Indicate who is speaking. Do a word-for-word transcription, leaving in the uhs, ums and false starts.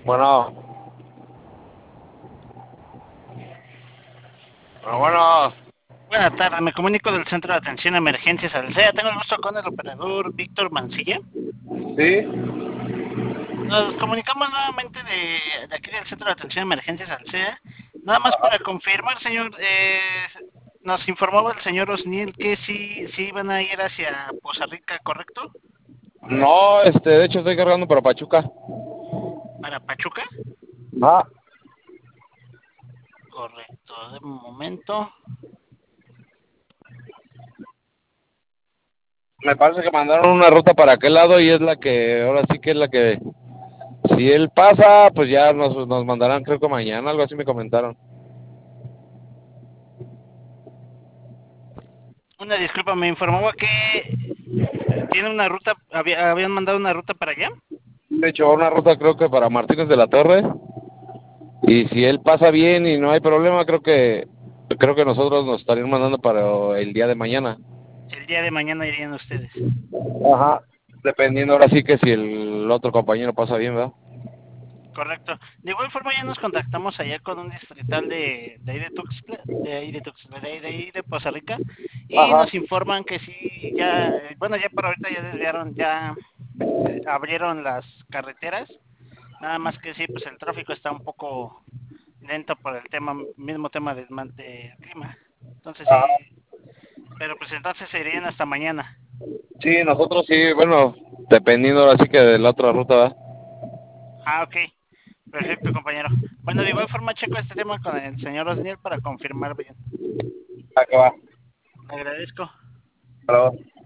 Speaker 1: Bueno, bueno, bueno,
Speaker 2: Buenas tardes, me comunico del Centro de Atención a Emergencias Alsea. Tengo el gusto con el operador Víctor Mancilla.
Speaker 1: sí,
Speaker 2: Nos comunicamos nuevamente de, de aquí del Centro de Atención a Emergencias Alsea. Nada más para confirmar, señor, eh, nos informaba el señor Osniel que sí, sí iban a ir hacia Poza Rica, ¿correcto?
Speaker 1: no, este, de hecho estoy cargando para Pachuca.
Speaker 2: ¿Para Pachuca?
Speaker 1: Ah,
Speaker 2: Correcto, de momento.
Speaker 1: me parece que mandaron una ruta para aquel lado y es la que, ahora sí que es la que, si él pasa, pues ya nos, nos mandarán, creo que mañana, algo así me comentaron.
Speaker 2: Una disculpa, me informaba que tiene una ruta, había, habían mandado una ruta para allá.
Speaker 1: De hecho, una ruta creo que para Martínez de la Torre y si él pasa bien y no hay problema, creo que, creo que nosotros nos estarían mandando para el día de mañana.
Speaker 2: El día de mañana irían ustedes.
Speaker 1: Ajá. Dependiendo ahora sí que si el otro compañero pasa bien, ¿verdad?
Speaker 2: Correcto. De igual forma ya nos contactamos allá con un distrital de, de ahí de Tuxtla, de ahí de Tuxtla, de ahí de, ahí de Poza Rica, y
Speaker 1: Ajá.
Speaker 2: nos informan que sí, ya, eh, bueno, ya por ahorita ya desviaron, ya eh, abrieron las carreteras, nada más que sí, pues el tráfico está un poco lento por el tema, mismo tema del, man- del clima. Entonces sí, pero pues entonces se irían hasta mañana.
Speaker 1: Sí, nosotros sí, bueno, dependiendo ahora sí que de la otra ruta, ¿verdad?
Speaker 2: Ah, ok. Perfecto, compañero. Bueno, de igual forma checo este tema con el señor Osniel para confirmar bien.
Speaker 1: Ah, que va.
Speaker 2: Le agradezco.
Speaker 1: Claro.